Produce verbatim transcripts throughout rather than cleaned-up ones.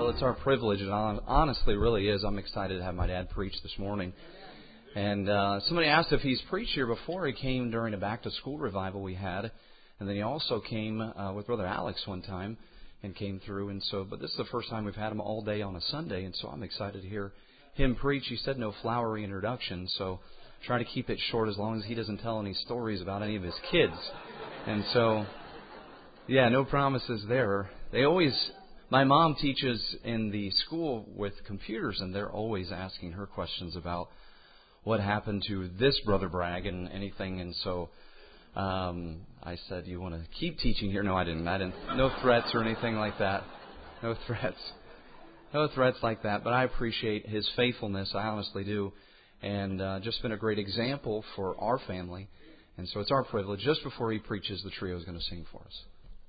Well, it's our privilege, and honestly really is. I'm excited to have my dad preach this morning. And uh, somebody asked if he's preached here before. He came during a back-to-school revival we had, and then he also came uh, with Brother Alex one time and came through. And so, but this is the first time we've had him all day on a Sunday, and so I'm excited to hear him preach. He said no flowery introduction, so try to keep it short as long as he doesn't tell any stories about any of his kids. And so, yeah, no promises there. They always... My mom teaches in the school with computers, and they're always asking her questions about what happened to this Brother Bragg and anything. And so um, I said, "You want to keep teaching here?" No, I didn't. I didn't. No threats or anything like that. No threats. No threats like that. But I appreciate his faithfulness. I honestly do. And uh, just been a great example for our family. And so it's our privilege. Just before he preaches, the trio is going to sing for us.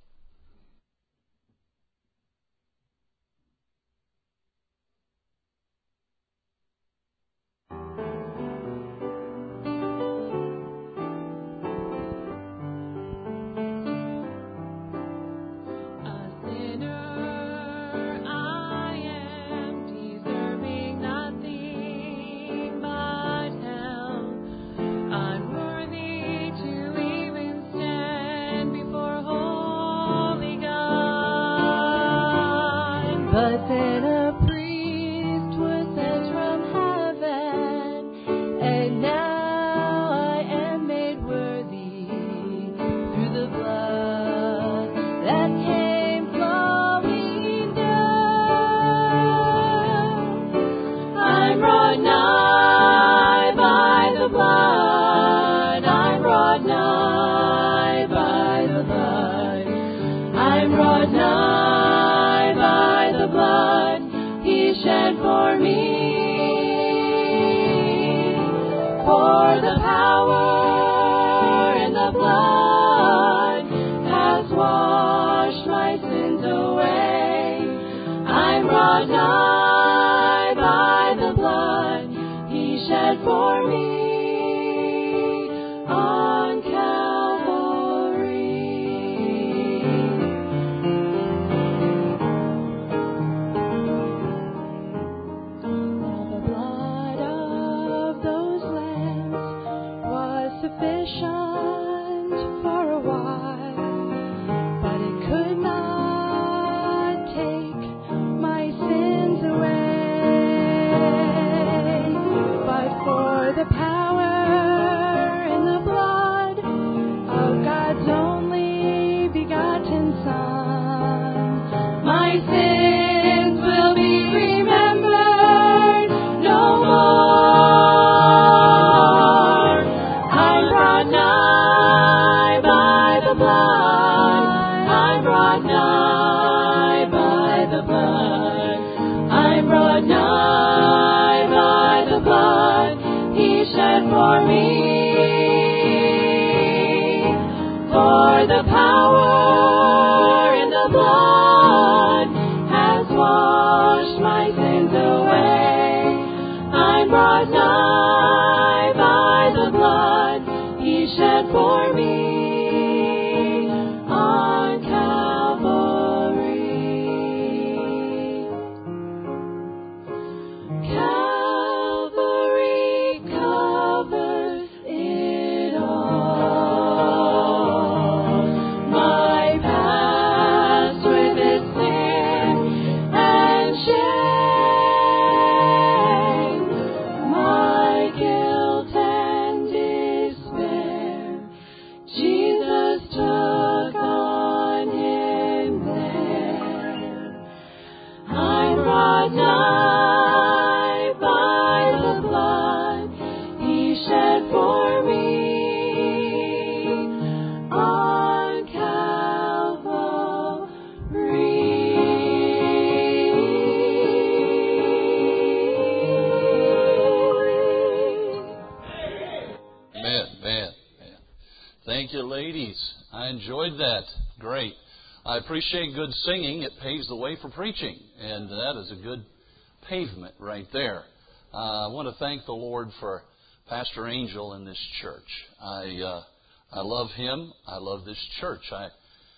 I appreciate good singing. It paves the way for preaching, and that is a good pavement right there. Uh, I want to thank the Lord for Pastor Angel in this church. I uh, I love him. I love this church. I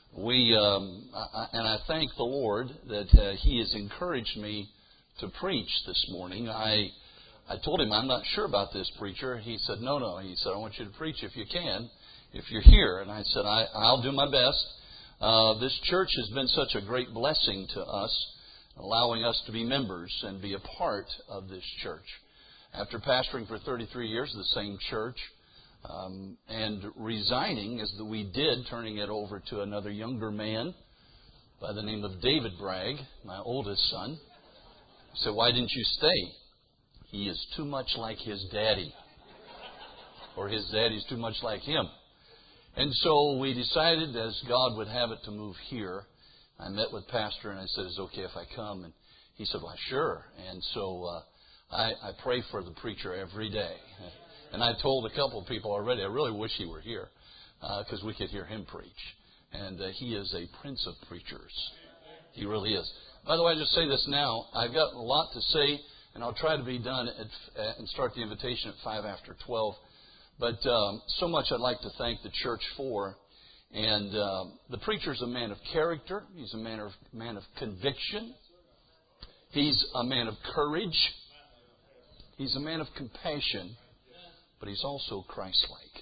We um, I, and I thank the Lord that uh, He has encouraged me to preach this morning. I I told him I'm not sure about this, preacher. He said, no, no. He said, I want you to preach if you can, if you're here. And I said, I, I'll do my best. Uh, this church has been such a great blessing to us, allowing us to be members and be a part of this church. After pastoring for thirty-three years, the same church, um, and resigning as we did, turning it over to another younger man by the name of David Bragg, my oldest son. He said, why didn't you stay? He is too much like his daddy, or his daddy's too much like him. And so we decided, as God would have it, to move here. I met with Pastor and I said, is it okay if I come? And he said, well, sure. And so uh, I, I pray for the preacher every day. And I told a couple of people already, I really wish he were here because uh, we could hear him preach. And uh, he is a prince of preachers. He really is. By the way, I just say this now. I've got a lot to say, and I'll try to be done at, uh, and start the invitation at five after twelve. But um, so much I'd like to thank the church for. And uh, the preacher's a man of character. He's a man of, man of conviction. He's a man of courage. He's a man of compassion. But he's also Christ-like.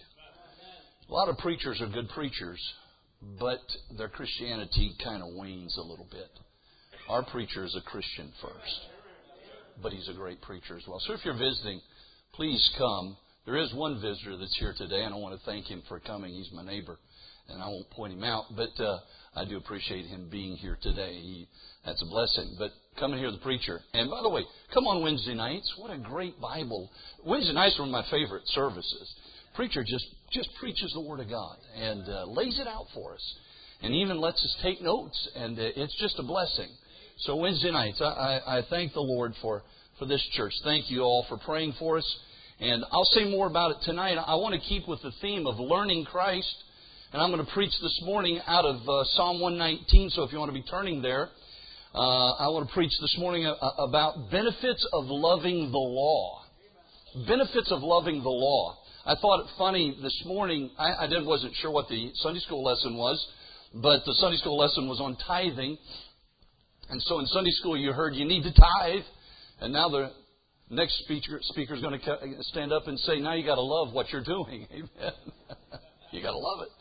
A lot of preachers are good preachers, but their Christianity kind of wanes a little bit. Our preacher is a Christian first, but he's a great preacher as well. So if you're visiting, please come. There is one visitor that's here today, and I want to thank him for coming. He's my neighbor, and I won't point him out, but uh, I do appreciate him being here today. He, that's a blessing. But come and hear the preacher. And by the way, come on Wednesday nights. What a great Bible. Wednesday nights are one of my favorite services. Preacher just, just preaches the Word of God and uh, lays it out for us, and even lets us take notes, and uh, it's just a blessing. So Wednesday nights, I, I, I thank the Lord for, for this church. Thank you all for praying for us. And I'll say more about it tonight. I want to keep with the theme of learning Christ. And I'm going to preach this morning out of uh, Psalm one nineteen. So if you want to be turning there, uh, I want to preach this morning about benefits of loving the law. Benefits of loving the law. I thought it funny this morning. I, I did, wasn't sure what the Sunday school lesson was, but the Sunday school lesson was on tithing. And so in Sunday school you heard you need to tithe. And now the next speaker speaker is going to stand up and say, now you got to love what you're doing. Amen. You got to love it.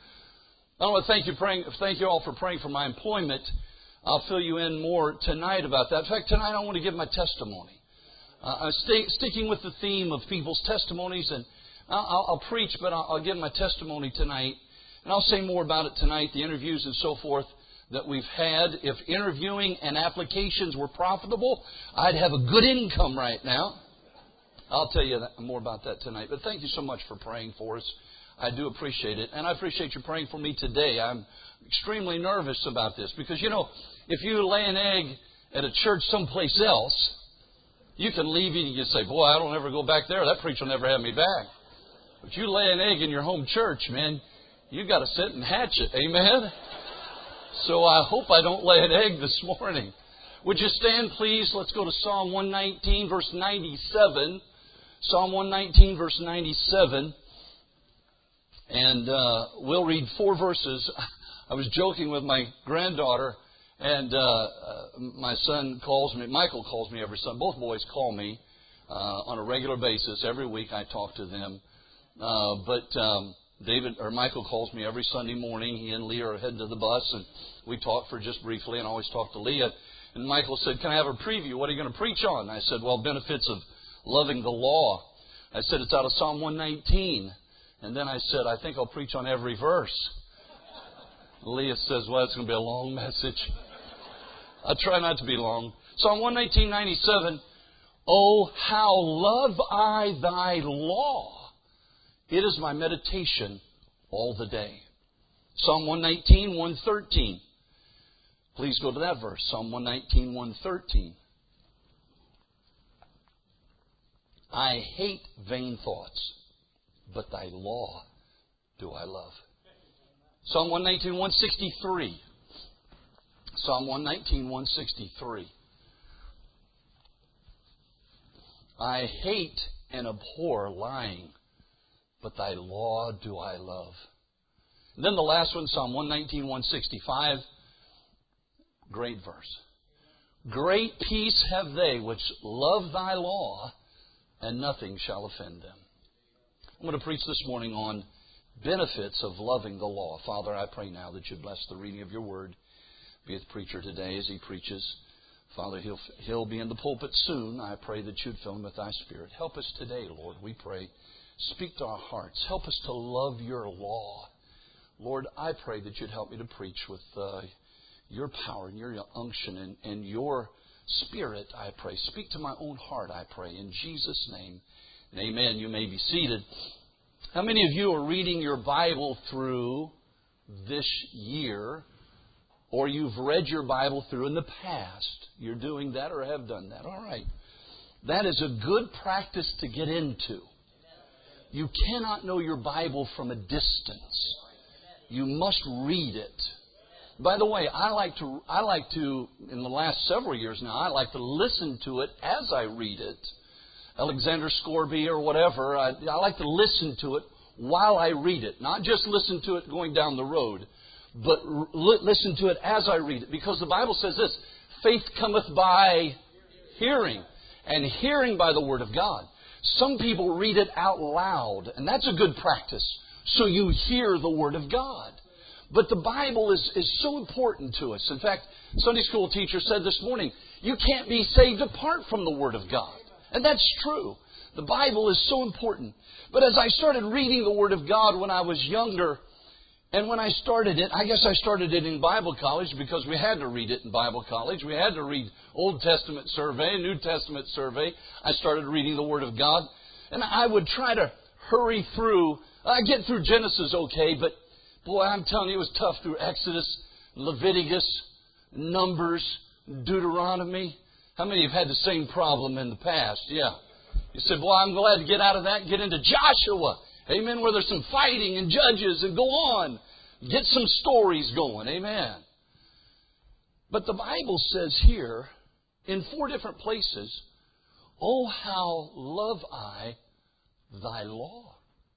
I want to thank you, praying, thank you all for praying for my employment. I'll fill you in more tonight about that. In fact, tonight I want to give my testimony. Uh, I'm stay, sticking with the theme of people's testimonies, and I'll, I'll preach, but I'll, I'll give my testimony tonight. And I'll say more about it tonight, the interviews and so forth that we've had. If interviewing and applications were profitable, I'd have a good income right now. I'll tell you that, more about that tonight. But thank you so much for praying for us. I do appreciate it. And I appreciate you praying for me today. I'm extremely nervous about this because, you know, if you lay an egg at a church someplace else, you can leave and you can say, boy, I don't ever go back there. That preacher will never have me back. But you lay an egg in your home church, man, you got to sit and hatch it. Amen? So I hope I don't lay an egg this morning. Would you stand, please? Let's go to Psalm one nineteen, verse ninety-seven. Psalm one nineteen, verse ninety-seven. And uh, we'll read four verses. I was joking with my granddaughter, and uh, uh, my son calls me, Michael calls me every Sunday. Both boys call me uh, on a regular basis. Every week I talk to them. Uh, but um, David or Michael calls me every Sunday morning. He and Leah are heading to the bus, and we talk for just briefly, and I always talk to Leah. And Michael said, can I have a preview? What are you going to preach on? And I said, well, benefits of loving the law. I said, it's out of Psalm one nineteen. And then I said, I think I'll preach on every verse. Leah says, well, it's going to be a long message. I try not to be long. Psalm one nineteen, ninety-seven. Oh, how love I thy law. It is my meditation all the day. Psalm one nineteen, one thirteen. Please go to that verse. Psalm one nineteen, one thirteen. I hate vain thoughts, but thy law do I love. Psalm one nineteen, one sixty-three. Psalm one nineteen, one sixty-three. I hate and abhor lying, but thy law do I love. Then the last one, Psalm one nineteen, one sixty-five. Great verse. Great peace have they which love thy law, and nothing shall offend them. I'm going to preach this morning on benefits of loving the law. Father, I pray now that you bless the reading of your word. Be with the preacher today as he preaches. Father, he'll, he'll be in the pulpit soon. I pray that you'd fill him with thy Spirit. Help us today, Lord, we pray. Speak to our hearts. Help us to love your law. Lord, I pray that you'd help me to preach with uh, your power and your unction and, and your Spirit, I pray. Speak to my own heart, I pray. In Jesus' name, and amen. You may be seated. How many of you are reading your Bible through this year, or you've read your Bible through in the past? You're doing that or have done that. All right. That is a good practice to get into. You cannot know your Bible from a distance. You must read it. By the way, I like to, I like to, in the last several years now, I like to listen to it as I read it. Alexander Scourby or whatever, I, I like to listen to it while I read it. Not just listen to it going down the road, but r- listen to it as I read it. Because the Bible says this, faith cometh by hearing, and hearing by the Word of God. Some people read it out loud, and that's a good practice. So you hear the Word of God. But the Bible is, is so important to us. In fact, Sunday school teacher said this morning, you can't be saved apart from the Word of God. And that's true. The Bible is so important. But as I started reading the Word of God when I was younger, and when I started it, I guess I started it in Bible college because we had to read it in Bible college. We had to read Old Testament survey, New Testament survey. I started reading the Word of God. And I would try to hurry through. I get through Genesis okay, but boy, I'm telling you, it was tough through Exodus, Leviticus, Numbers, Deuteronomy. How many have had the same problem in the past? Yeah. You said, boy, I'm glad to get out of that and get into Joshua. Amen. Where there's some fighting and judges and go on. Get some stories going. Amen. But the Bible says here, in four different places, oh, how love I thy law.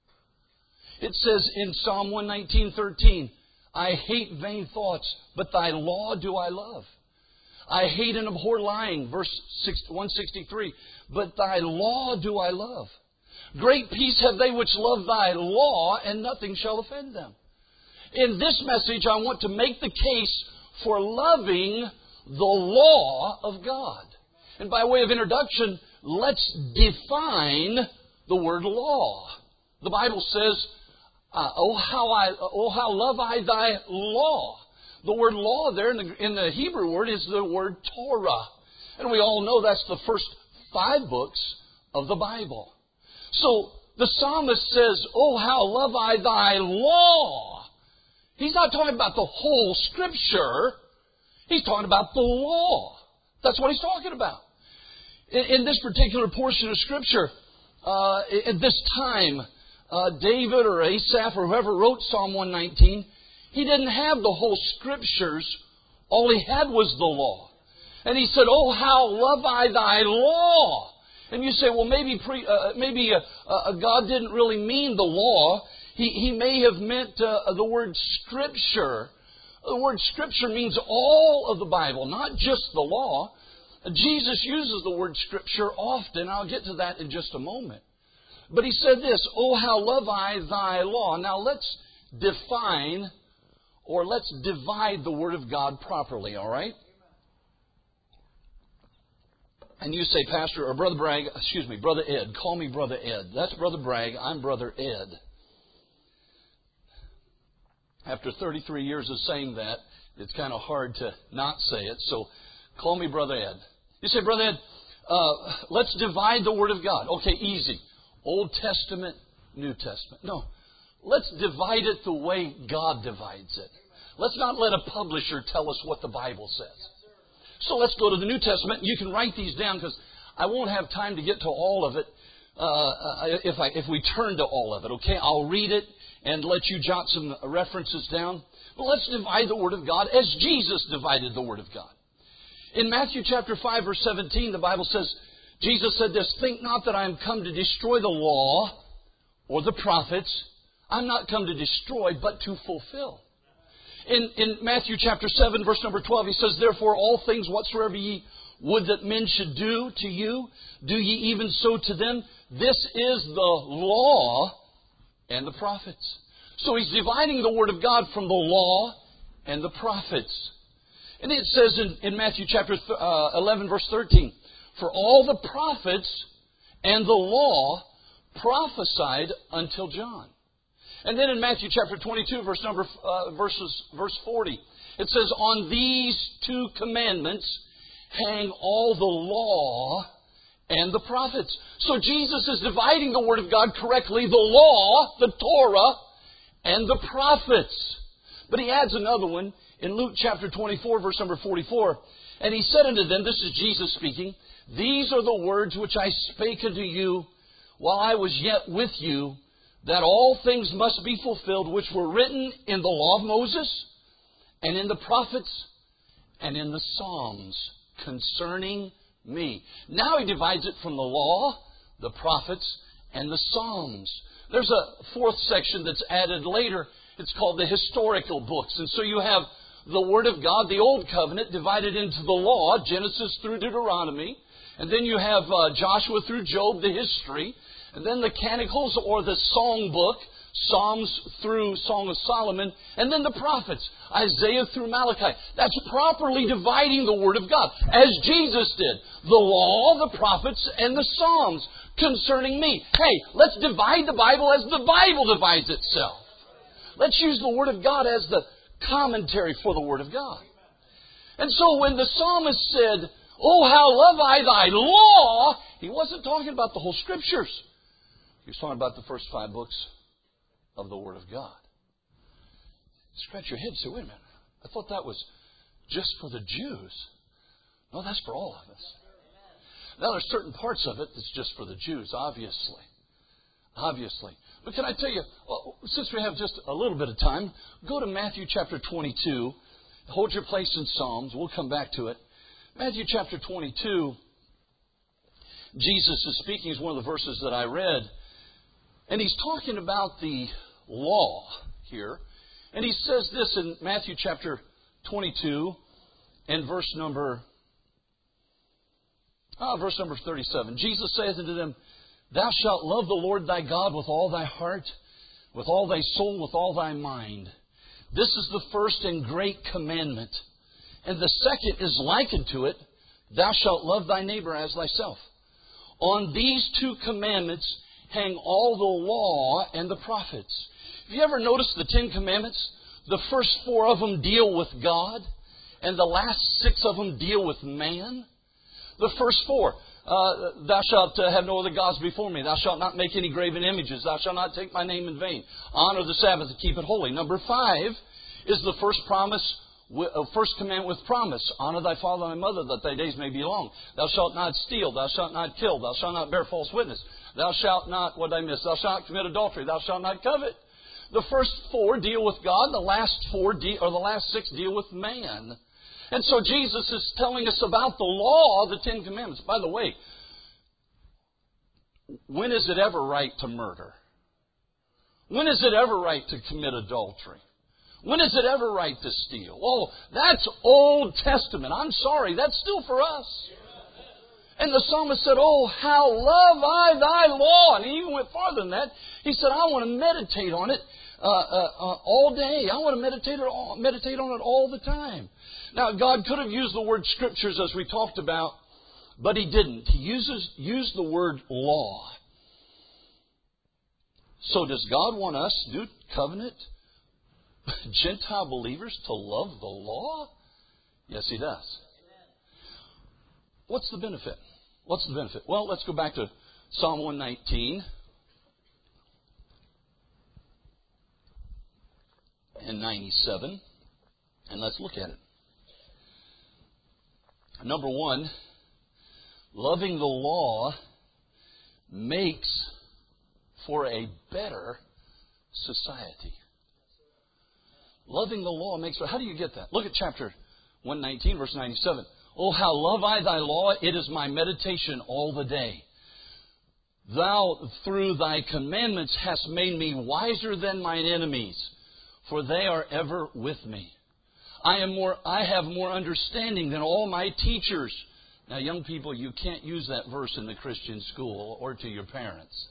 It says in Psalm one nineteen, thirteen, I hate vain thoughts, but thy law do I love. I hate and abhor lying, verse one sixty-three, but thy law do I love. Great peace have they which love thy law, and nothing shall offend them. In this message, I want to make the case for loving the law of God. And by way of introduction, let's define the word law. The Bible says, uh, oh, how I, oh, how love I thy law. The word law there in the, in the Hebrew word is the word Torah. And we all know that's the first five books of the Bible. So the psalmist says, oh, how love I thy law. He's not talking about the whole Scripture. He's talking about the law. That's what he's talking about. In, in this particular portion of Scripture, uh, at this time, uh, David or Asaph or whoever wrote Psalm one nineteen, he didn't have the whole Scriptures. All he had was the law. And he said, oh, how love I thy law. And you say, well, maybe pre, uh, maybe uh, uh, God didn't really mean the law. He, he may have meant uh, the word Scripture. The word Scripture means all of the Bible, not just the law. Jesus uses the word Scripture often. I'll get to that in just a moment. But he said this, oh, how love I thy law. Now let's define or let's divide the Word of God properly, all right? And you say, Pastor, or Brother Bragg, excuse me, Brother Ed, call me Brother Ed. That's Brother Bragg, I'm Brother Ed. After thirty-three years of saying that, it's kind of hard to not say it, so call me Brother Ed. You say, Brother Ed, uh, let's divide the Word of God. Okay, easy. Old Testament, New Testament. No, let's divide it the way God divides it. Let's not let a publisher tell us what the Bible says. So let's go to the New Testament. You can write these down because I won't have time to get to all of it uh, if, I, if we turn to all of it. Okay, I'll read it and let you jot some references down. But let's divide the Word of God as Jesus divided the Word of God. In Matthew chapter five, verse seventeen, the Bible says, Jesus said this, think not that I am come to destroy the law or the prophets. I'm not come to destroy, but to fulfill. In, in Matthew chapter seven, verse number twelve, He says, Therefore all things whatsoever ye would that men should do to you, do ye even so to them. This is the law and the prophets. So He's dividing the Word of God from the law and the prophets. And it says in, in Matthew chapter uh, eleven, verse thirteen, For all the prophets and the law prophesied until John. And then in Matthew chapter twenty-two, verse number uh, verses verse forty, it says, On these two commandments hang all the law and the prophets. So Jesus is dividing the Word of God correctly, the law, the Torah, and the prophets. But He adds another one in Luke chapter twenty-four, verse number forty-four. And He said unto them, this is Jesus speaking, These are the words which I spake unto you while I was yet with you, that all things must be fulfilled which were written in the law of Moses, and in the prophets, and in the Psalms concerning me. Now He divides it from the law, the prophets, and the Psalms. There's a fourth section that's added later. It's called the historical books. And so you have the Word of God, the Old Covenant, divided into the law, Genesis through Deuteronomy. And then you have uh, Joshua through Job, the history. And then the Canticles, or the Song book, Psalms through Song of Solomon. And then the prophets, Isaiah through Malachi. That's properly dividing the Word of God, as Jesus did. The law, the prophets, and the Psalms concerning me. Hey, let's divide the Bible as the Bible divides itself. Let's use the Word of God as the commentary for the Word of God. And so when the psalmist said, Oh, how love I thy law, he wasn't talking about the whole Scriptures. He was talking about the first five books of the Word of God. Scratch your head and say, wait a minute, I thought that was just for the Jews. No, that's for all of us. Now, there's certain parts of it that's just for the Jews, obviously. Obviously. But can I tell you, since we have just a little bit of time, go to Matthew chapter twenty-two. Hold your place in Psalms. We'll come back to it. Matthew chapter twenty-two, Jesus is speaking, is one of the verses that I read. And He's talking about the law here. And He says this in Matthew chapter twenty-two and verse number, ah, verse number thirty-seven. Jesus saith unto them, Thou shalt love the Lord thy God with all thy heart, with all thy soul, with all thy mind. This is the first and great commandment. And the second is like unto it, Thou shalt love thy neighbor as thyself. On these two commandments hang all the law and the prophets. Have you ever noticed the Ten Commandments? The first four of them deal with God, and the last six of them deal with man. The first four, uh, thou shalt uh, have no other gods before me. Thou shalt not make any graven images. Thou shalt not take my name in vain. Honor the Sabbath and keep it holy. Number five is the first promise, uh, first commandment with promise. Honor thy father and thy mother, that thy days may be long. Thou shalt not steal. Thou shalt not kill. Thou shalt not bear false witness. Thou shalt not, what did I miss? Thou shalt not commit adultery. Thou shalt not covet. The first four deal with God. The last four, de- or the last six deal with man. And so Jesus is telling us about the law, the Ten Commandments. By the way, when is it ever right to murder? When is it ever right to commit adultery? When is it ever right to steal? Oh, that's Old Testament. I'm sorry, that's still for us. And the psalmist said, Oh, how love I thy law. And he even went farther than that. He said, I want to meditate on it uh, uh, uh, all day. I want to meditate, all, meditate on it all the time. Now, God could have used the word Scriptures as we talked about, but He didn't. He uses used the word law. So does God want us, New Covenant, Gentile believers, to love the law? Yes, He does. What's the benefit? What's the benefit? Well, let's go back to Psalm one nineteen and ninety-seven, and let's look at it. Number one, loving the law makes for a better society. Loving the law makes for... How do you get that? Look at chapter one nineteen, verse ninety-seven. Oh, how love I thy law, it is my meditation all the day. Thou, through Thy commandments, hast made me wiser than mine enemies, for they are ever with me. I am more, I have more understanding than all my teachers. Now, young people, you can't use that verse in the Christian school or to your parents.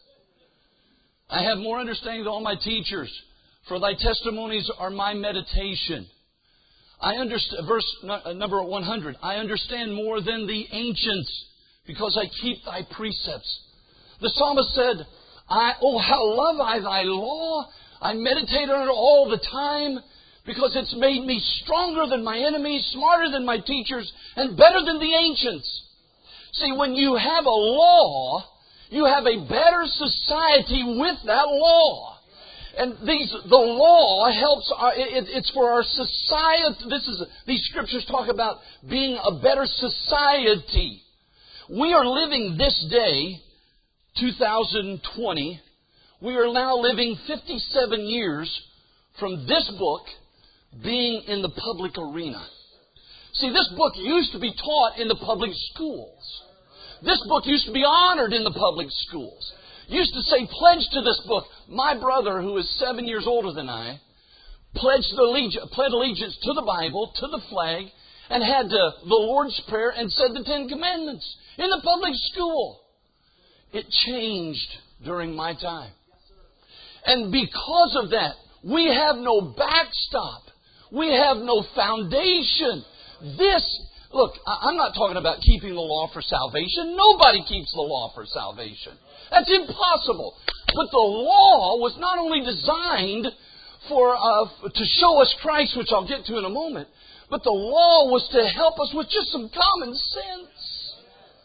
I have more understanding than all my teachers, for Thy testimonies are my meditation. I understand, verse number one hundred, I understand more than the ancients, because I keep Thy precepts. The psalmist said, I, oh, how love I Thy law. I meditate on it all the time, because it's made me stronger than my enemies, smarter than my teachers, and better than the ancients. See, when you have a law, you have a better society with that law. And these, the law helps, our, it, it's for our society. This is, these scriptures talk about being a better society. We are living this day, two thousand twenty, we are now living fifty-seven years from this book being in the public arena. See, this book used to be taught in the public schools. This book used to be honored in the public schools. Used to say, pledge to this book. My brother, who is seven years older than I, pledged allegiance, pled allegiance to the Bible, to the flag, and had uh, the Lord's Prayer and said the Ten Commandments in the public school. It changed during my time. And because of that, we have no backstop. We have no foundation. This, look, I'm not talking about keeping the law for salvation. Nobody keeps the law for salvation. That's impossible. But the law was not only designed for uh, to show us Christ, which I'll get to in a moment, but the law was to help us with just some common sense.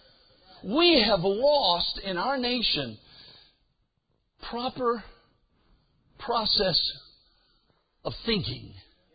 We have lost in our nation proper process of thinking.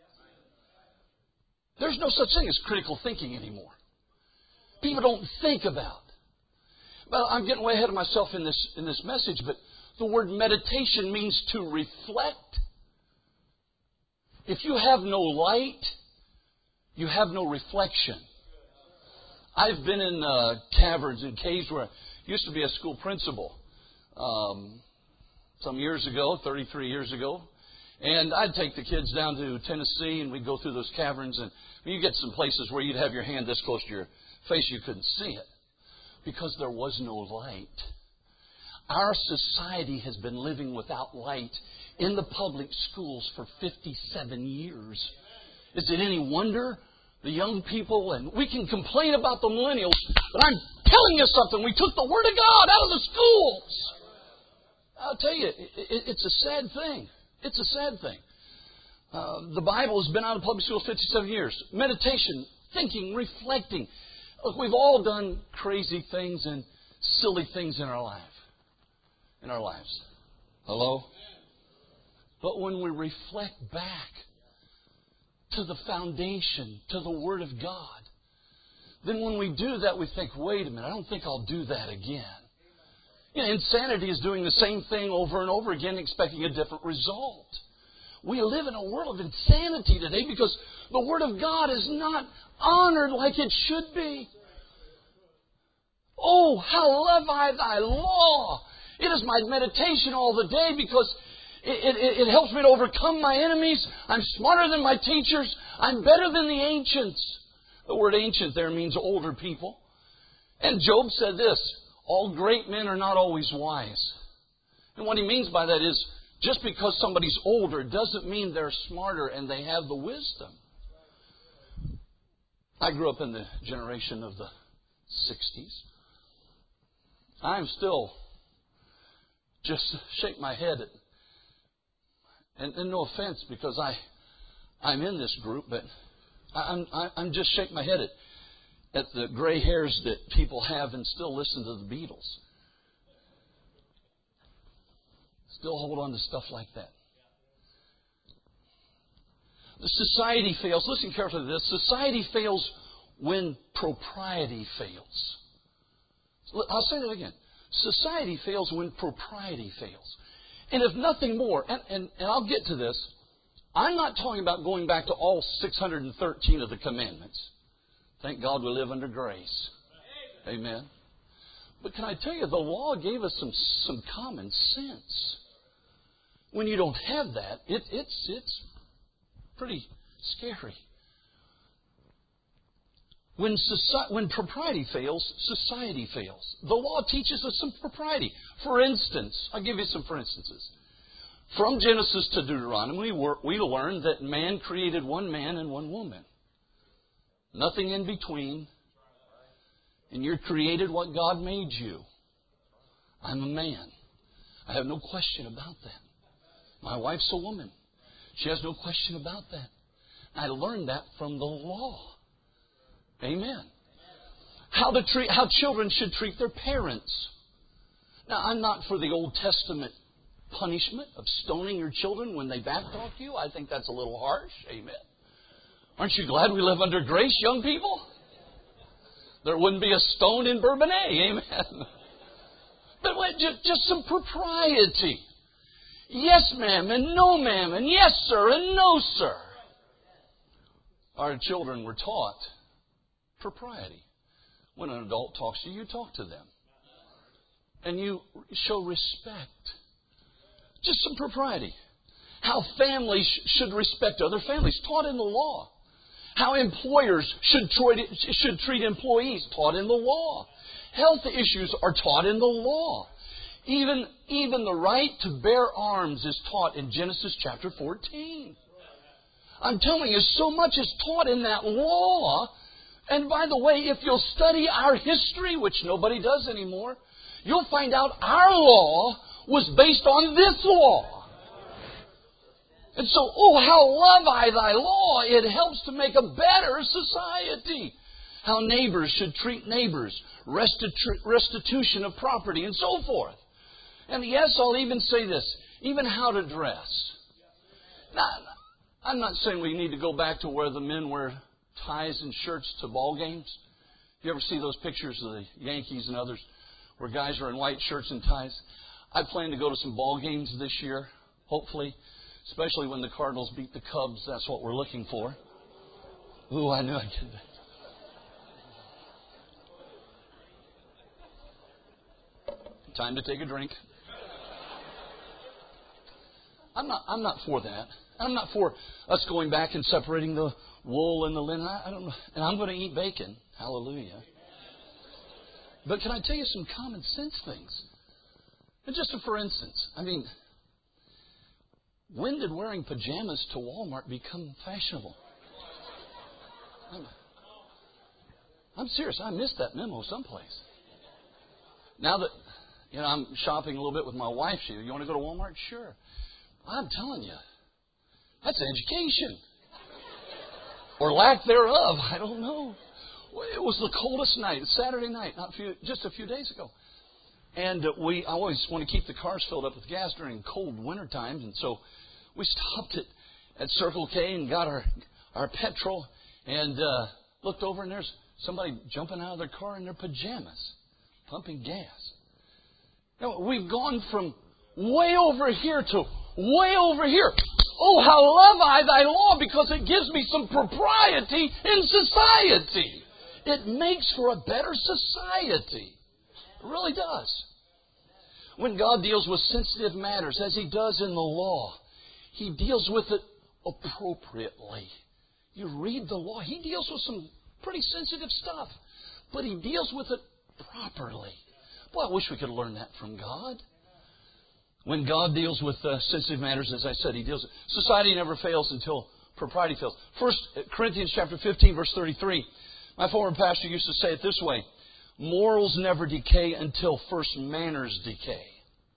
There's no such thing as critical thinking anymore. People don't think about. Well, I'm getting way ahead of myself in this in this message, but the word meditation means to reflect. If you have no light, you have no reflection. I've been in uh, caverns and caves where I used to be a school principal um, some years ago, thirty-three years ago. And I'd take the kids down to Tennessee, and we'd go through those caverns. And you get some places where you'd have your hand this close to your face, you couldn't see it because there was no light. Our society has been living without light in the public schools for fifty-seven years. Is it any wonder the young people, and we can complain about the millennials, but I'm telling you something, we took the Word of God out of the schools. I'll tell you, it's a sad thing. It's a sad thing. Uh, the Bible has been out of public schools fifty-seven years. Meditation, thinking, reflecting. Look, we've all done crazy things and silly things in our life, in our lives. Hello? But when we reflect back to the foundation, to the Word of God, then when we do that, we think, wait a minute, I don't think I'll do that again. You know, insanity is doing the same thing over and over again, expecting a different result. We live in a world of insanity today because the Word of God is not honored like it should be. Oh, how love I Thy law. It is my meditation all the day because it, it, it helps me to overcome my enemies. I'm smarter than my teachers. I'm better than the ancients. The word ancient there means older people. And Job said this, all great men are not always wise. And what he means by that is, just because somebody's older doesn't mean they're smarter and they have the wisdom. I grew up in the generation of the sixties. I'm still just shake my head at, and, and no offense because I, I'm in this group, but I'm, I'm just shaking my head at at the gray hairs that people have and still listen to the Beatles. Still hold on to stuff like that. The society fails. Listen carefully to this. Society fails when propriety fails. I'll say that again. Society fails when propriety fails. And if nothing more, and, and, and I'll get to this, I'm not talking about going back to all six hundred thirteen of the commandments. Thank God we live under grace. Amen. But can I tell you, the law gave us some some common sense. When you don't have that, it, it's it's pretty scary. When society, when propriety fails, society fails. The law teaches us some propriety. For instance, I'll give you some for instances. From Genesis to Deuteronomy, we learn that man created one man and one woman. Nothing in between. And you're created what God made you. I'm a man. I have no question about that. My wife's a woman. She has no question about that. I learned that from the law. Amen. How to treat, how children should treat their parents. Now, I'm not for the Old Testament punishment of stoning your children when they backtalk you. I think that's a little harsh. Amen. Aren't you glad we live under grace, young people? There wouldn't be a stone in Bourbonnais. Amen. But wait, just, just some propriety. Yes, ma'am, and no, ma'am, and yes, sir, and no, sir. Our children were taught propriety. When an adult talks to you, you talk to them. And you show respect. Just some propriety. How families should respect other families, taught in the law. How employers should treat, should treat employees, taught in the law. Health issues are taught in the law. Even, even the right to bear arms is taught in Genesis chapter fourteen. I'm telling you, so much is taught in that law. And by the way, if you'll study our history, which nobody does anymore, you'll find out our law was based on this law. And so, oh, how love I thy law. It helps to make a better society. How neighbors should treat neighbors. Restitu- restitution of property and so forth. And yes, I'll even say this. Even how to dress. Now, I'm not saying we need to go back to where the men wear ties and shirts to ball games. You ever see those pictures of the Yankees and others where guys are in white shirts and ties? I plan to go to some ball games this year, hopefully, especially when the Cardinals beat the Cubs. That's what we're looking for. Ooh, I knew I'd get that. Time to take a drink. I'm not, I'm not for that. I'm not for us going back and separating the wool and the linen. I, I don't know. And I'm going to eat bacon. Hallelujah. But can I tell you some common sense things? And just for instance, I mean, when did wearing pajamas to Walmart become fashionable? I'm, I'm serious. I missed that memo someplace. Now that, you know, I'm shopping a little bit with my wife. She, you want to go to Walmart? Sure. I'm telling you, that's education. Or lack thereof. I don't know. It was the coldest night, Saturday night, not a few, just a few days ago. And we always want to keep the cars filled up with gas during cold winter times. And so we stopped at, at Circle K and got our, our petrol and uh, looked over, and there's somebody jumping out of their car in their pajamas, pumping gas. Now, we've gone from way over here to way over here. Oh, how love I thy law, because it gives me some propriety in society. It makes for a better society. It really does. When God deals with sensitive matters, as He does in the law, He deals with it appropriately. You read the law, He deals with some pretty sensitive stuff, but He deals with it properly. Boy, I wish we could learn that from God. When God deals with uh, sensitive matters, as I said, He deals with society never fails until propriety fails. First Corinthians chapter fifteen, verse thirty-three. My former pastor used to say it this way: morals never decay until first manners decay.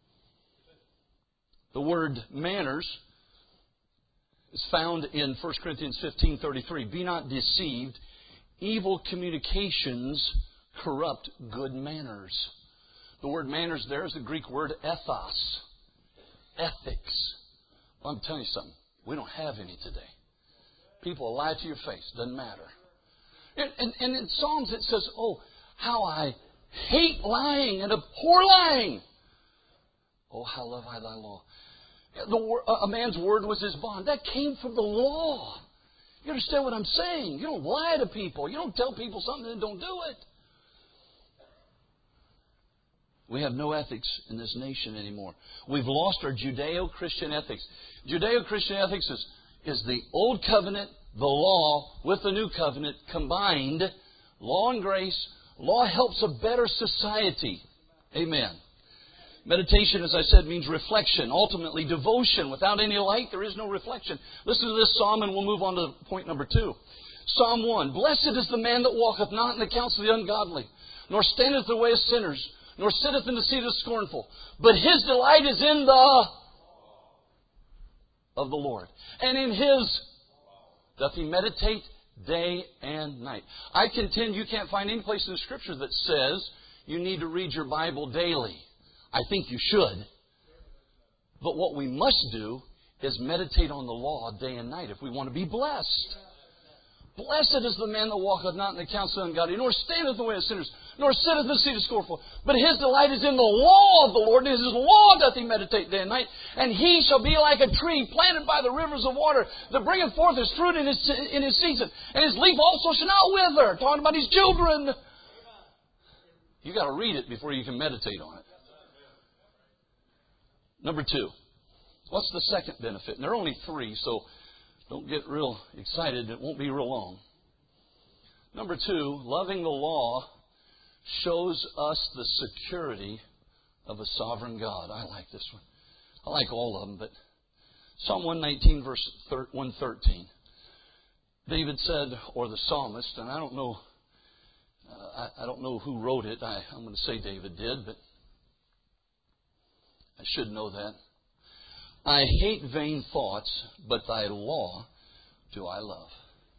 The word manners is found in First Corinthians fifteen thirty-three. Be not deceived. Evil communications corrupt good manners. The word manners there is the Greek word ethos. Ethics. Well, I'm telling you something. We don't have any today. People will lie to your face. Doesn't matter. And, and, and in Psalms it says, oh, how I hate lying and abhor lying. Oh, how love I thy law. The, a man's word was his bond. That came from the law. You understand what I'm saying? You don't lie to people. You don't tell people something and don't do it. We have no ethics in this nation anymore. We've lost our Judeo-Christian ethics. Judeo-Christian ethics is, is the Old Covenant, the law, with the New Covenant combined. Law and grace. Law helps a better society. Amen. Meditation, as I said, means reflection. Ultimately, devotion. Without any light, there is no reflection. Listen to this psalm and we'll move on to point number two. Psalm one. Blessed is the man that walketh not in the counsel of the ungodly, nor standeth in the way of sinners, nor sitteth in the seat of the scornful. But his delight is in the of the Lord. And in His doth he meditate day and night. I contend you can't find any place in the Scripture that says you need to read your Bible daily. I think you should. But what we must do is meditate on the law day and night if we want to be blessed. Blessed is the man that walketh not in the counsel of the ungodly, nor standeth in the way of sinners, nor sitteth in the seat of scornful. But his delight is in the law of the Lord, and in His law doth he meditate day and night. And he shall be like a tree planted by the rivers of water, that bringeth forth his fruit in his, in his season, and his leaf also shall not wither. Talking about his children. You've got to read it before you can meditate on it. Number two. What's the second benefit? And there are only three, so don't get real excited. It won't be real long. Number two, loving the law shows us the security of a sovereign God. I like this one. I like all of them, but Psalm one nineteen, verse one thirteen. David said, or the psalmist, and I don't know, uh, I, I don't know who wrote it. I, I'm going to say David did, but I should know that. I hate vain thoughts, but thy law do I love.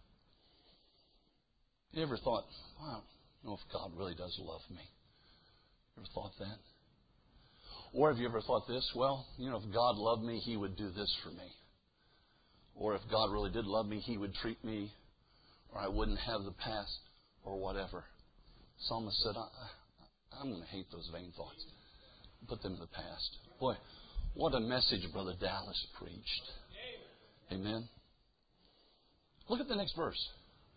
You ever thought, wow, I don't know if God really does love me? Ever thought that? Or have you ever thought this? Well, you know, if God loved me, He would do this for me. Or if God really did love me, He would treat me, or I wouldn't have the past, or whatever. Psalmist said, I, I, I'm going to hate those vain thoughts. Put them in the past. Boy, what a message Brother Dallas preached. Amen. Look at the next verse.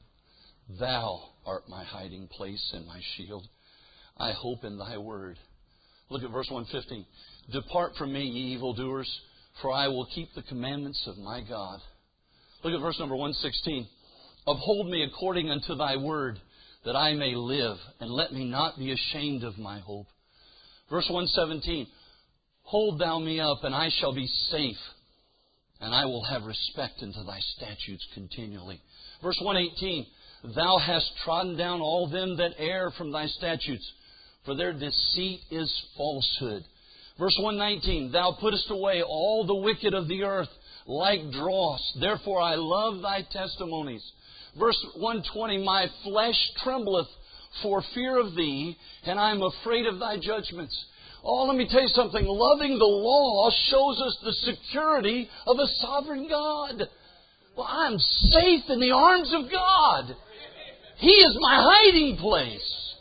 Thou art my hiding place and my shield. I hope in thy word. Look at verse one fifteen. Depart from me, ye evildoers, for I will keep the commandments of my God. Look at verse number one sixteen. Uphold me according unto thy word, that I may live, and let me not be ashamed of my hope. Verse one seventeen. Hold thou me up, and I shall be safe, and I will have respect unto thy statutes continually. Verse one eighteen. Thou hast trodden down all them that err from thy statutes, for their deceit is falsehood. Verse one nineteen. Thou puttest away all the wicked of the earth like dross. Therefore I love thy testimonies. Verse one twenty. My flesh trembleth for fear of thee, and I am afraid of thy judgments. Oh, let me tell you something. Loving the law shows us the security of a sovereign God. Well, I'm safe in the arms of God. He is my hiding place.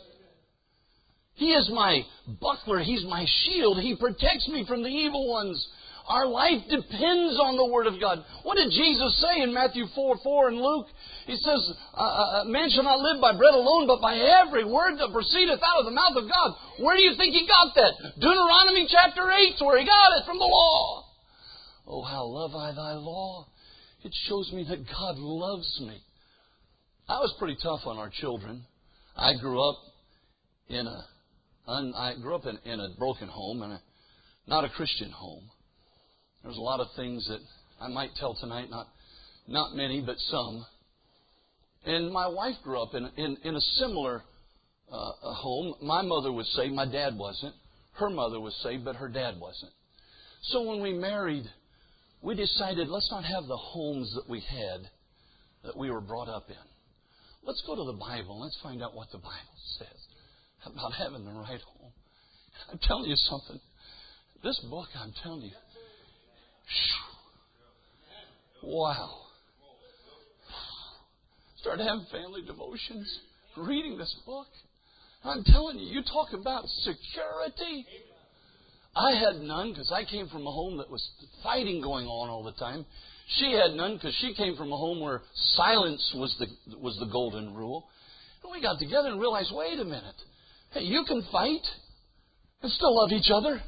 He is my buckler. He's my shield. He protects me from the evil ones. Our life depends on the Word of God. What did Jesus say in Matthew four four and Luke? He says, uh, man shall not live by bread alone, but by every word that proceedeth out of the mouth of God. Where do you think he got that? Deuteronomy chapter eight is where he got it, from the law. Oh, how love I thy law. It shows me that God loves me. I was pretty tough on our children. I grew up in a, I grew up in, in a broken home, and a, not a Christian home. There's a lot of things that I might tell tonight, not not many, but some. And my wife grew up in in, in a similar uh, a home. My mother was saved, my dad wasn't. Her mother was saved, but her dad wasn't. So when we married, we decided, let's not have the homes that we had, that we were brought up in. Let's go to the Bible and let's find out what the Bible says about having the right home. I'm telling you something. This book, I'm telling you, wow. Started having family devotions, reading this book. I'm telling you, you talk about security. I had none because I came from a home that was fighting going on all the time. She had none because she came from a home where silence was the was the golden rule. And we got together and realized, wait a minute. Hey, you can fight. and still love each other.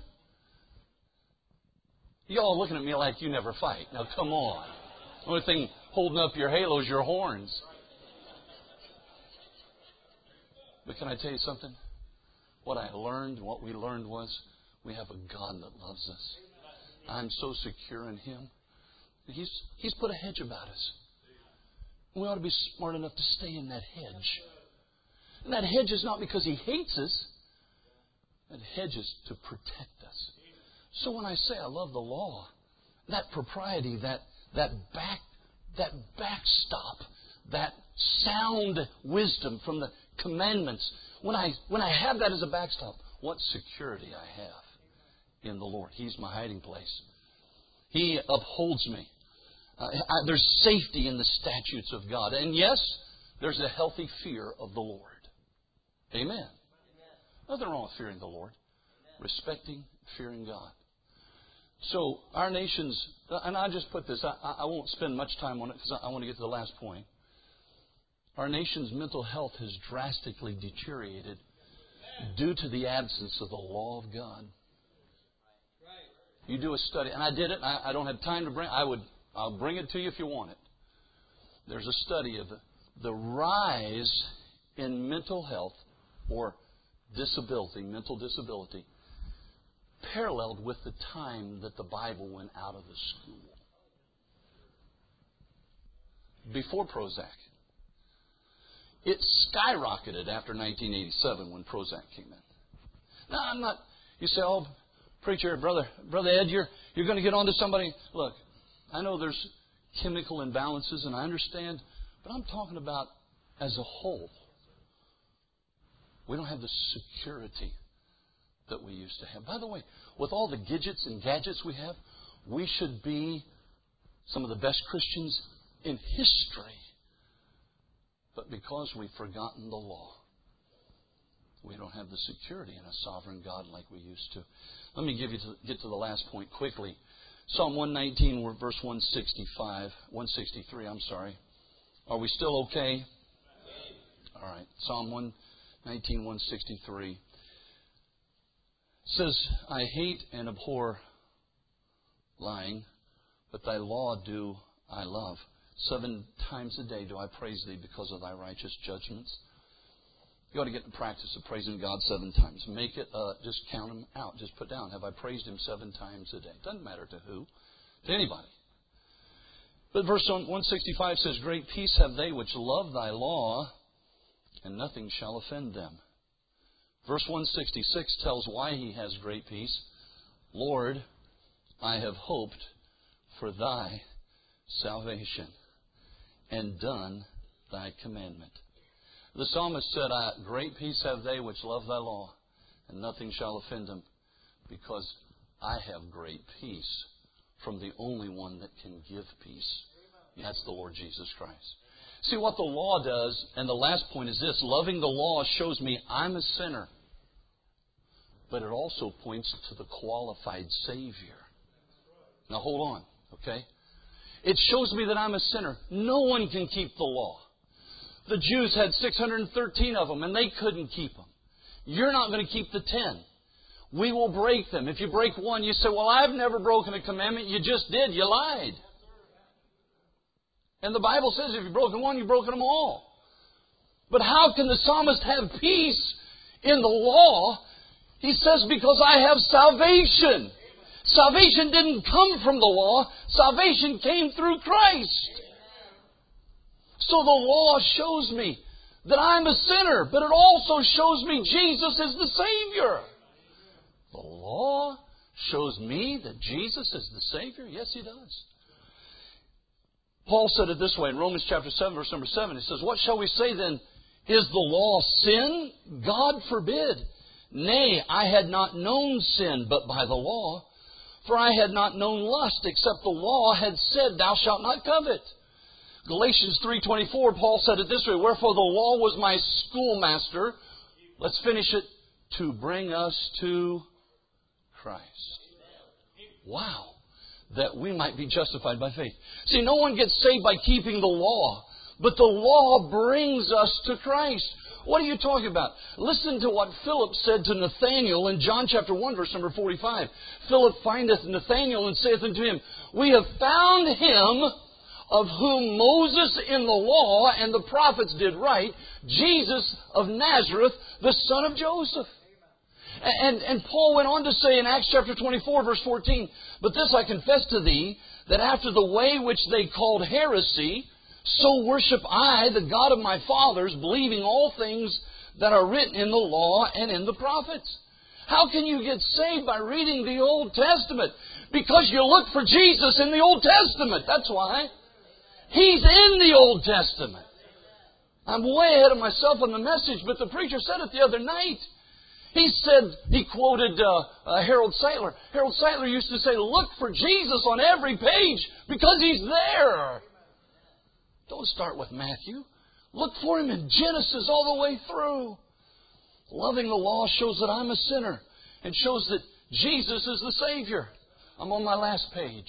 Y'all looking at me like you never fight. Now, come on. The only thing holding up your halo is your horns. But can I tell you something? What I learned, what we learned was we have a God that loves us. I'm so secure in Him. He's, he's put a hedge about us. We ought to be smart enough to stay in that hedge. And that hedge is not because He hates us. That hedge is to protect us. So when I say I love the law, that propriety, that that back that backstop, that sound wisdom from the commandments, when I when I have that as a backstop, what security I have in the Lord. He's my hiding place. He upholds me. Uh, I, there's safety in the statutes of God. And yes, there's a healthy fear of the Lord. Amen. Nothing wrong with fearing the Lord. Respecting, fearing God. So our nation's, and I just put this, I, I won't spend much time on it because I, I want to get to the last point. Our nation's mental health has drastically deteriorated due to the absence of the law of God. You do a study, and I did it. I, I don't have time to bring. I would. I'll bring it to you if you want it. There's a study of the, the rise in mental health or disability, mental disability, paralleled with the time that the Bible went out of the school. Before Prozac. It skyrocketed after nineteen eighty-seven when Prozac came in. Now, I'm not, you say, oh, preacher, brother, brother Ed, you're, you're going to get on to somebody. Look, I know there's chemical imbalances, and I understand, but I'm talking about as a whole. We don't have the security that we used to have. By the way, with all the gadgets and gadgets we have, we should be some of the best Christians in history. But because we've forgotten the law, we don't have the security in a sovereign God like we used to. Let me give you to, get to the last point quickly. Psalm one nineteen, verse one sixty-five, one sixty-three, I'm sorry. Are we still okay? All right. Psalm one nineteen, one sixty-three says, I hate and abhor lying, but thy law do I love. Seven times a day do I praise thee because of thy righteous judgments. You ought to get in the practice of praising God seven times. Make it, uh, just count them out. Just put down, have I praised Him seven times a day? Doesn't matter to who, to anybody. But verse one sixty-five says, great peace have they which love thy law, and nothing shall offend them. Verse one sixty-six tells why he has great peace. Lord, I have hoped for thy salvation and done thy commandment. The psalmist said, great peace have they which love thy law, and nothing shall offend them, because I have great peace from the only one that can give peace. And that's the Lord Jesus Christ. See what the law does, and the last point is this, loving the law shows me I'm a sinner. But it also points to the qualified Savior. Now hold on, okay? It shows me that I'm a sinner. No one can keep the law. The Jews had six hundred thirteen of them, and they couldn't keep them. You're not going to keep the ten. We will break them. If you break one, you say, well, I've never broken a commandment. You just did. You lied. And the Bible says if you've broken one, you've broken them all. But how can the psalmist have peace in the law? He says, because I have salvation. Salvation didn't come from the law. Salvation came through Christ. So the law shows me that I'm a sinner, but it also shows me Jesus is the Savior. The law shows me that Jesus is the Savior? Yes, He does. Paul said it this way in Romans chapter seven, verse number seven. He says, what shall we say then? Is the law sin? God forbid. Nay, I had not known sin but by the law. For I had not known lust, except the law had said, thou shalt not covet. Galatians three twenty-four, Paul said it this way, wherefore the law was my schoolmaster. Let's finish it. To bring us to Christ. Wow. That we might be justified by faith. See, no one gets saved by keeping the law. But the law brings us to Christ. What are you talking about? Listen to what Philip said to Nathanael in John chapter one, verse number forty-five. Philip findeth Nathanael and saith unto him, We have found him of whom Moses in the law and the prophets did write, Jesus of Nazareth, the son of Joseph. And, and Paul went on to say in Acts chapter twenty-four, verse fourteen, But this I confess to thee, that after the way which they called heresy, so worship I the God of my fathers, believing all things that are written in the law and in the prophets. How can you get saved by reading the Old Testament? Because you look for Jesus in the Old Testament. That's why. He's in the Old Testament. I'm way ahead of myself on the message, but the preacher said it the other night. He said, he quoted uh, uh, Harold Sightler. Harold Sightler used to say, look for Jesus on every page because He's there. Don't start with Matthew. Look for Him in Genesis all the way through. Loving the law shows that I'm a sinner and shows that Jesus is the Savior. I'm on my last page.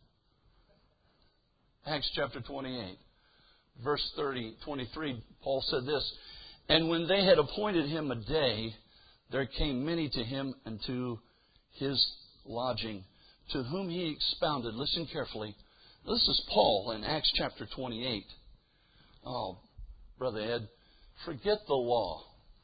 Acts chapter twenty-eight, verse thirty, twenty-three, Paul said this, And when they had appointed him a day, there came many to him and to his lodging, to whom he expounded. Listen carefully. This is Paul in Acts chapter twenty-eight. Oh, Brother Ed, forget the law.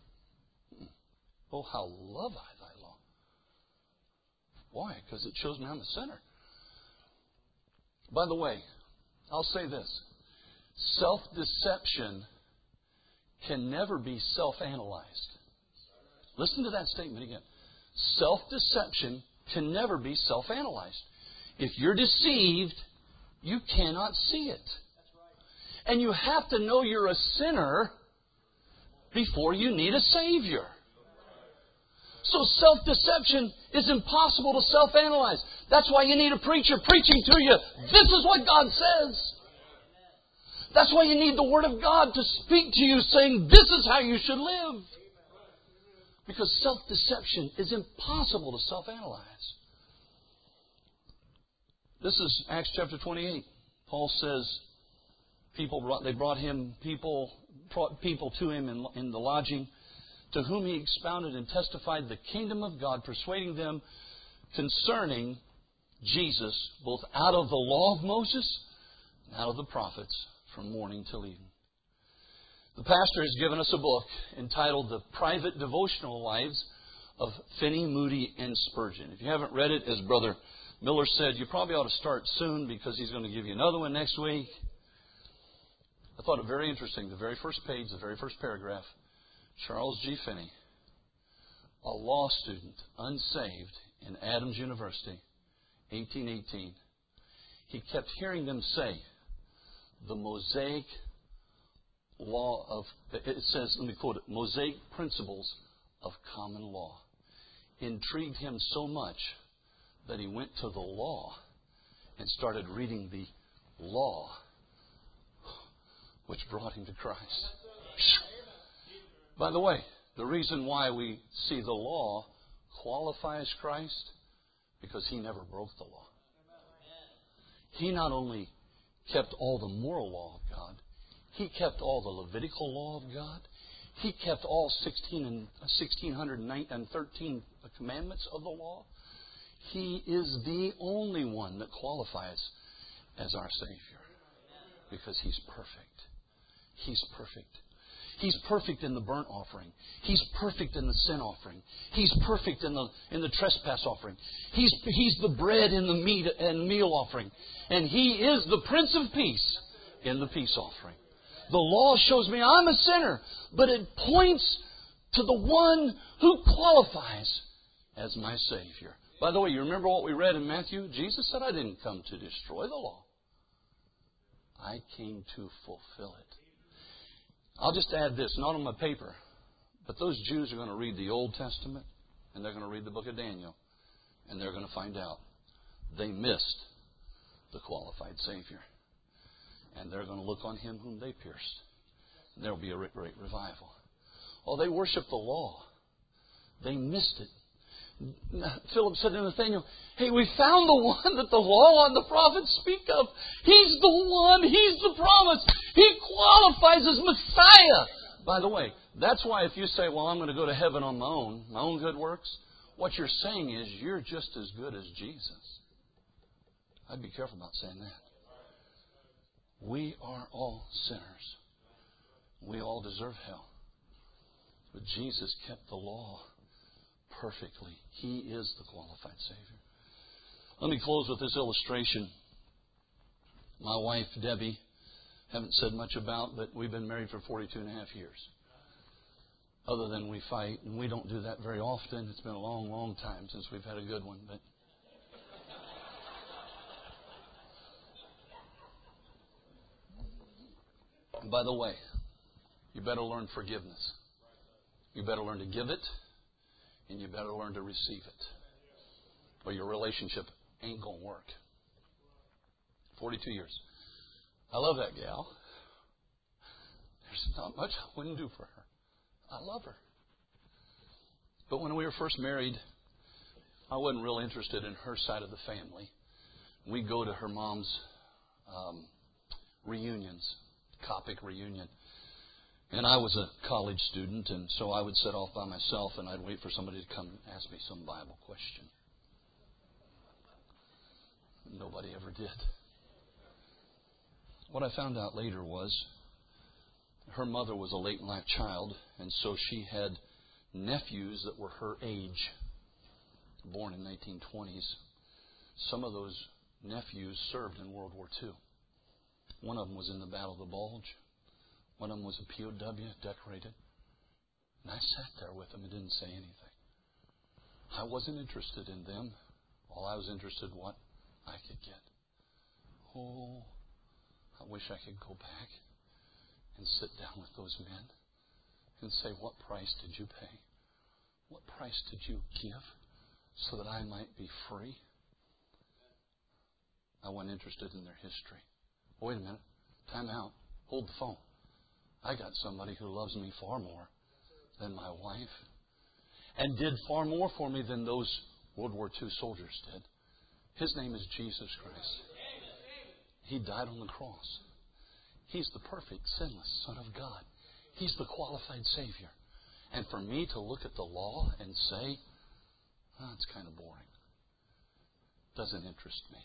Oh, how love I thy law. Why? Because it shows me I'm a sinner. By the way, I'll say this. Self-deception can never be self-analyzed. Listen to that statement again. Self-deception can never be self-analyzed. If you're deceived, you cannot see it. And you have to know you're a sinner before you need a Savior. So self-deception is impossible to self-analyze. That's why you need a preacher preaching to you. This is what God says. That's why you need the Word of God to speak to you saying, this is how you should live. Because self-deception is impossible to self-analyze. This is Acts chapter twenty-eight. Paul says, people brought, they brought him people, brought people to him in, in the lodging, to whom he expounded and testified the kingdom of God, persuading them concerning Jesus, both out of the law of Moses and out of the prophets, from morning till evening. The pastor has given us a book entitled The Private Devotional Lives of Finney, Moody, and Spurgeon. If you haven't read it, as Brother Miller said, you probably ought to start soon because he's going to give you another one next week. I thought it very interesting. The very first page, the very first paragraph. Charles G. Finney, a law student, unsaved in Adams University, eighteen eighteen. He kept hearing them say, the Mosaic law of, it says, let me quote it, Mosaic principles of common law intrigued him so much that he went to the law and started reading the law, which brought him to Christ. By the way, the reason why we see the law qualifies Christ, because He never broke the law. He not only kept all the moral law of God, He kept all the Levitical law of God. He kept all sixteen and sixteen hundred and thirteen commandments of the law. He is the only one that qualifies as our Savior, because He's perfect. He's perfect. He's perfect in the burnt offering. He's perfect in the sin offering. He's perfect in the in the trespass offering. He's He's the bread in the meat and meal offering. And He is the Prince of Peace in the peace offering. The law shows me I'm a sinner, but it points to the one who qualifies as my Savior. By the way, you remember what we read in Matthew? Jesus said, I didn't come to destroy the law. I came to fulfill it. I'll just add this, not on my paper, but those Jews are going to read the Old Testament and they're going to read the book of Daniel, and they're going to find out they missed the qualified Savior. And they're going to look on Him whom they pierced. And there will be a great revival. Oh, they worship the law. They missed it. Philip said to Nathanael, hey, we found the one that the law and the prophets speak of. He's the one. He's the promise. He qualifies as Messiah. By the way, that's why if you say, well, I'm going to go to heaven on my own, my own good works, what you're saying is you're just as good as Jesus. I'd be careful about saying that. We are all sinners. We all deserve hell. But Jesus kept the law perfectly. He is the qualified Savior. Let me close with this illustration. My wife, Debbie, haven't said much about, but we've been married for forty-two and a half years. Other than we fight, and we don't do that very often. It's been a long, long time since we've had a good one. But by the way, you better learn forgiveness. You better learn to give it, and you better learn to receive it, or your relationship ain't going to work. forty-two years. I love that gal. There's not much I wouldn't do for her. I love her. But when we were first married, I wasn't real interested in her side of the family. We'd go to her mom's um, reunions, Coptic reunion. And I was a college student, and so I would sit off by myself, and I'd wait for somebody to come and ask me some Bible question. Nobody ever did. What I found out later was her mother was a late-in-life child, and so she had nephews that were her age, born in the nineteen twenties. Some of those nephews served in World War Two. One of them was in the Battle of the Bulge. One of them was a P O W, decorated. And I sat there with them and didn't say anything. I wasn't interested in them. All I was interested in what I could get. Oh, I wish I could go back and sit down with those men and say, what price did you pay? What price did you give so that I might be free? I wasn't interested in their history. Oh, wait a minute. Time out. Hold the phone. I got somebody who loves me far more than my wife and did far more for me than those World War Two soldiers did. His name is Jesus Christ. He died on the cross. He's the perfect, sinless Son of God. He's the qualified Savior. And for me to look at the law and say, oh, it's kind of boring, doesn't interest me.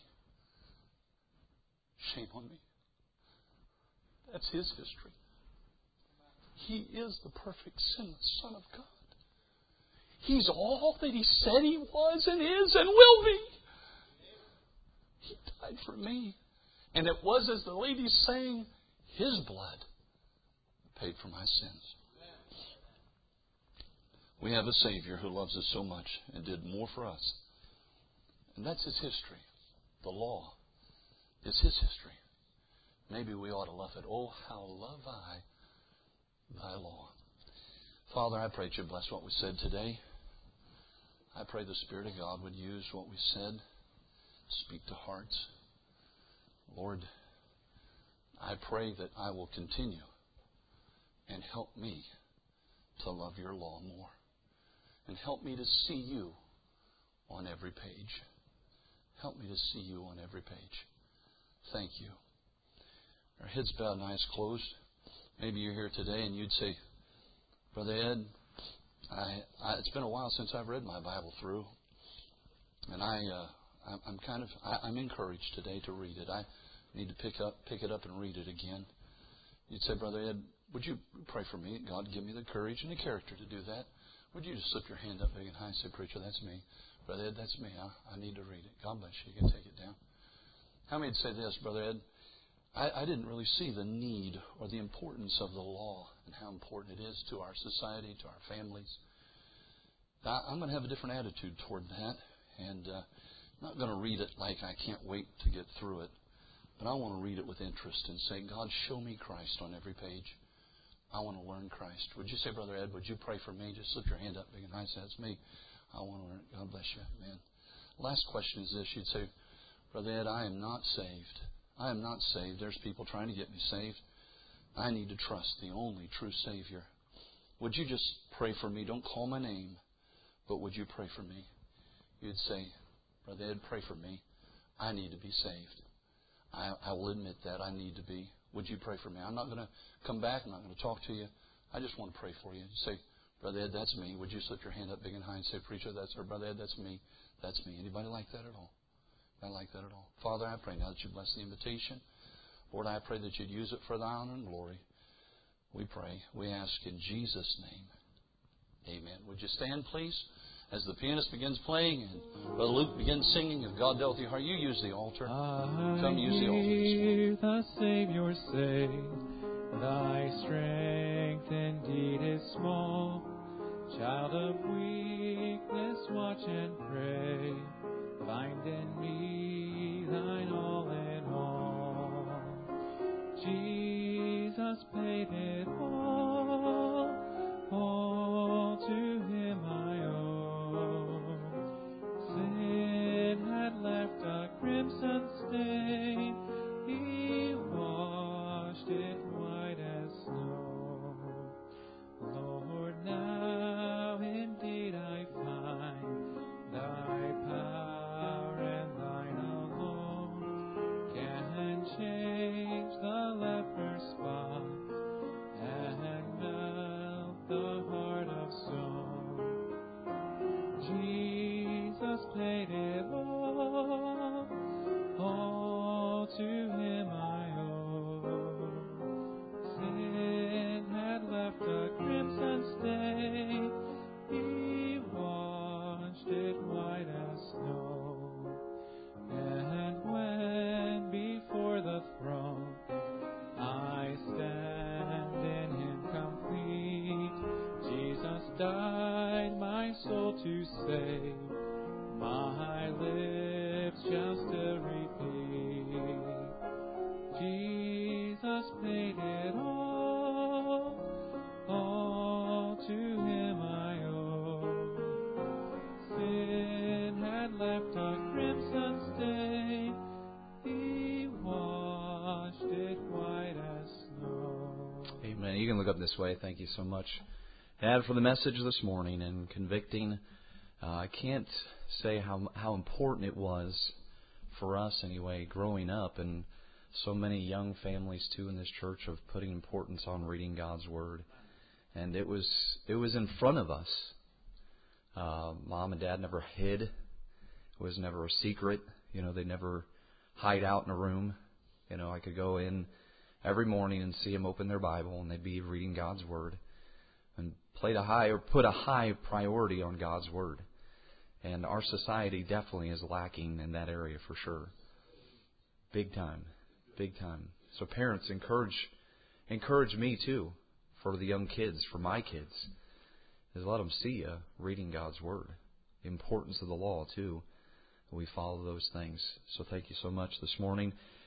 Shame on me. That's His history. He is the perfect, sinless Son of God. He's all that He said He was and is and will be. He died for me. And it was, as the lady's saying, His blood paid for my sins. We have a Savior who loves us so much and did more for us. And that's His history. The law is His history. Maybe we ought to love it. Oh, how love I Thy law. Father, I pray that You bless what we said today. I pray the Spirit of God would use what we said, speak to hearts. Lord, I pray that I will continue and help me to love Your law more. And help me to see You on every page. Help me to see You on every page. Thank You. Our heads bowed and eyes closed. Maybe you're here today and you'd say, Brother Ed, I, I, it's been a while since I've read my Bible through. And I, uh, I'm kind of, I, I'm encouraged today to read it. I need to pick up, pick it up and read it again. You'd say, Brother Ed, would you pray for me? God, give me the courage and the character to do that. Would you just slip your hand up big and high and say, Preacher, that's me. Brother Ed, that's me. I, I need to read it. God bless you. You can take it down. How many would say this, Brother Ed? I, I didn't really see the need or the importance of the law and how important it is to our society, to our families. I, I'm going to have a different attitude toward that. And uh, I'm not going to read it like I can't wait to get through it. But I want to read it with interest and say, God, show me Christ on every page. I want to learn Christ. Would you say, Brother Ed, would you pray for me? Just slip your hand up big and high. Say, that's me. I want to learn it. God bless you. Amen. Last question is this. You'd say, Brother Ed, I am not saved. I am not saved. There's people trying to get me saved. I need to trust the only true Savior. Would you just pray for me? Don't call my name, but would you pray for me? You'd say, Brother Ed, pray for me. I need to be saved. I, I will admit that I need to be. Would you pray for me? I'm not going to come back. I'm not going to talk to you. I just want to pray for you. Say, Brother Ed, that's me. Would you slip your hand up big and high and say, Preacher, that's or Brother Ed, that's me. That's me. Anybody like that at all? Anybody like that at all? Father, I pray now that you bless the invitation. Lord, I pray that you'd use it for thy honor and glory. We pray. We ask in Jesus' name. Amen. Would you stand, please, as the pianist begins playing and Brother Luke begins singing. If God dealt with your heart, you use the altar. Come use the altar this morning. The Savior say, thy strength indeed is small. Child of weakness, watch and pray. Find in me thine all in all. Jesus paid it all. All to him I owe. Sin had left a crimson stain. He washed it white as snow. Lord, now indeed I find thy power and thine alone can change the leper's spot and melt the heart of stone. Jesus paid it all, all to him I owe. Sin had left a crimson stain, he washed it white as snow. And when before the throne I stand in him complete, Jesus died my soul to save, my lips just to repeat. Jesus paid it all, all to him I owe. Sin had left a crimson stain, he washed it white as snow. Amen. You can look up this way. Thank you so much, Dad, for the message this morning and convicting. Uh, I can't say how how important it was for us anyway, growing up, and so many young families too in this church of putting importance on reading God's Word. And it was it was in front of us. Uh, Mom and Dad never hid. It was never a secret. You know, they never hide out in a room. You know, I could go in every morning and see them open their Bible, and they'd be reading God's Word and played a high or put a high priority on God's Word. And our society definitely is lacking in that area for sure. Big time. Big time. So parents, encourage encourage me too for the young kids, for my kids. Is let them see you reading God's Word. The importance of the law too. We follow those things. So thank you so much this morning.